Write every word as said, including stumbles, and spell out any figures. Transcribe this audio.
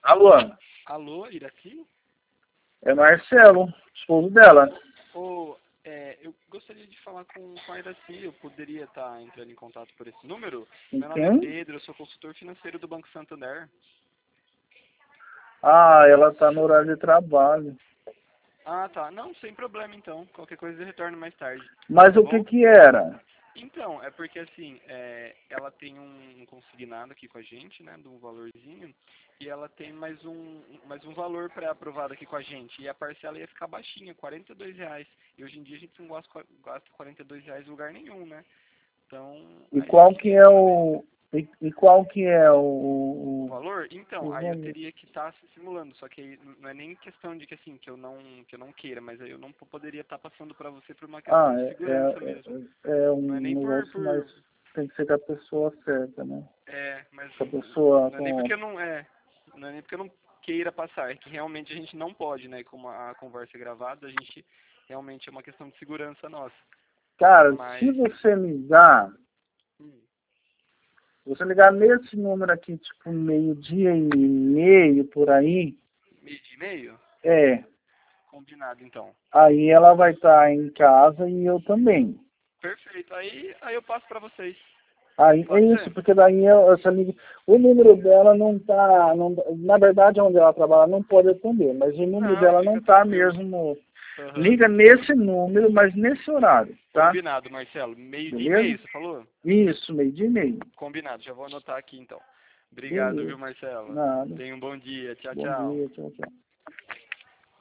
Alô, Alô, Iraci? é Marcelo, esposo dela. Ô, é, eu gostaria de falar com, com a Iraci. Eu poderia estar entrando em contato por esse número? Com Meu nome é quem? Pedro, eu sou consultor financeiro do Banco Santander. Ah, ela tá no horário de trabalho. Ah, tá. Não, sem problema então. Qualquer coisa eu retorno mais tarde. Mas Tá o que bom? que era? Então, é porque assim, é, ela tem um, um consignado aqui com a gente, né, de um valorzinho, e ela tem mais um, mais um valor pré-aprovado aqui com a gente, e a parcela ia ficar baixinha, quarenta e dois reais, e hoje em dia a gente não gasta, gasta quarenta e dois reais em lugar nenhum, né, então E aí eu qual que queria é saber o... E, e qual que é o... o o, valor. Então, o aí eu valor? teria que estar se simulando, só que aí não é nem questão de que assim, que eu não, que eu não queira, mas aí eu não poderia estar passando para você por uma questão Ah, de é, segurança é, mesmo, é, é não é um nem por, negócio, mas por tem que ser com a pessoa certa, né? É, mas Com a pessoa não é nem com... porque eu não é, não é nem porque eu não queira passar, é que realmente a gente não pode, né? Como a conversa é gravada, a gente realmente é uma questão de segurança nossa. Cara, se Mas você ligar, hum, se você ligar nesse número aqui, tipo meio-dia e meio, por aí, meio de e-mail, é... combinado então. Aí ela vai estar em casa e eu também. Perfeito. Aí, aí eu passo pra vocês. Aí é Pode isso, ser? porque daí eu, essa liga, o número dela não tá, não, na verdade onde ela trabalha não pode atender, mas o número Não, dela não fica tá tranquilo. mesmo no, Aham. liga nesse número, mas nesse horário, tá? Combinado, Marcelo. Meio de Beleza? e-mail, você falou? Isso, meio dia e meio. Combinado, já vou anotar aqui então. Obrigado, Beleza. viu, Marcelo? Nada. Tenha um bom dia. Tchau, Bom tchau. dia, tchau, tchau.